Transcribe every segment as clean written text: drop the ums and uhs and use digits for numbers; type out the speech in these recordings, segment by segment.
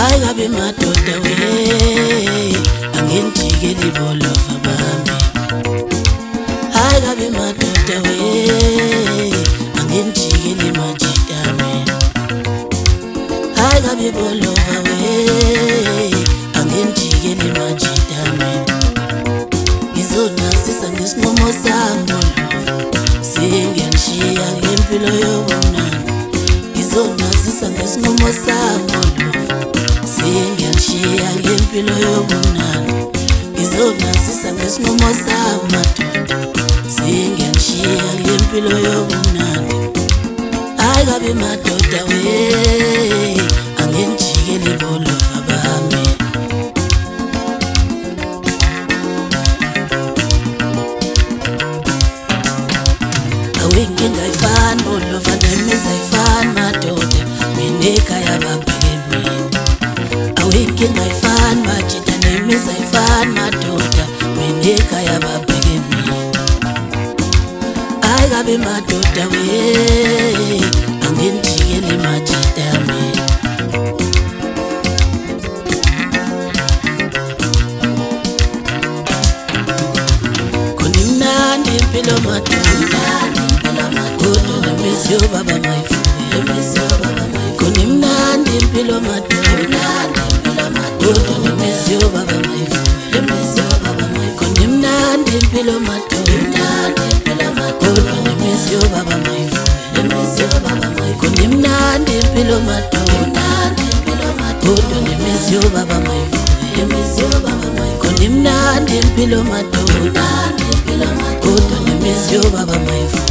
Ayikabe madoda we angentshikeli bolova bami. Ayikabe madoda we angentshikeli majitami. Ayikabe bolova we angentshikeli majitami. Ngizonasisa ngesinqumo sami singiyanishiya ngempilo yobunani. Ngizonasisa ngesinqumo sami singiyanishiya ngempilo yobunani. Ngizonasisa ngesinqumo sami madoda singiyanishiya ngempilo yobunani. Ayikabe madoda we angentshikeli bolova bami. Awinkinga ayifani bolova nemizi ayifani madoda mina ekhaya babheke mina. Awinkinga ayifani majida nemizi ayifani madoda mina ekhaya babheke mina. Ayikabe madoda we angentshikeli majida mina. Konimnandi impilo madoda kodwa nemizi yobaba mayifuye. Konimnandi impilo madoda kodwa nemizi yobaba mayifuye. Konimnandi impilo madoda kodwa nemizi yobaba mayifuye. Konimnandi impilo madoda kodwa nemizi yobaba mayifuye. Konimnandi impilo madoda kodwa nemizi yobaba mayifuye.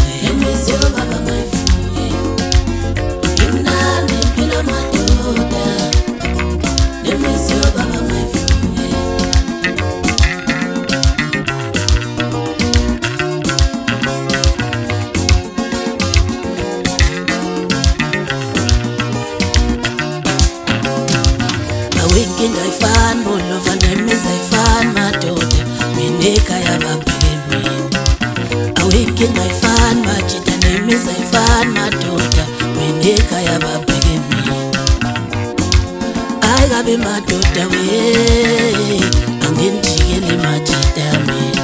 Awinkinga ayifani bolova nemizi ayifani madoda mina ekhaya babheke mina. Awinkinga ayifani majida nemizi ayifani madoda mina ekhaya babheke mina. Ayikabe madoda we angentshikeli majida mina.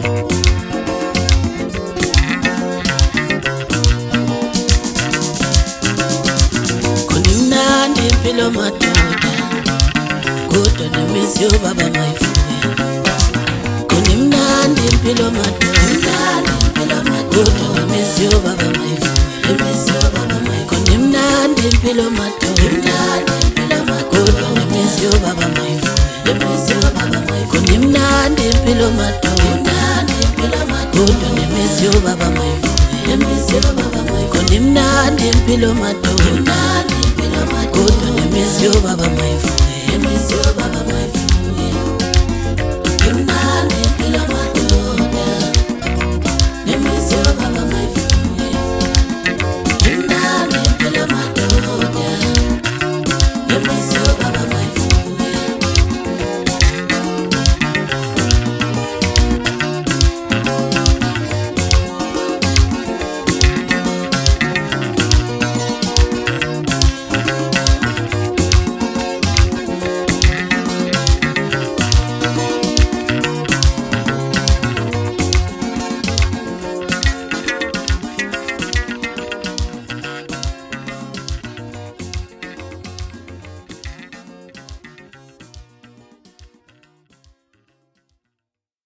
Konimnandi impilo madoda kodwa nemizi yobaba mayifuye. Konimnandi impilo madoda kodwa nemizi yobaba mayifuye. Konimnandi impilo madoda kodwa nemizi yobaba mayifuye. Konimnandi impilo madoda kodwa nemizi yobaba mayifuye. Konimnandi impilo madoda kodwa nemizi yobaba mayifuye.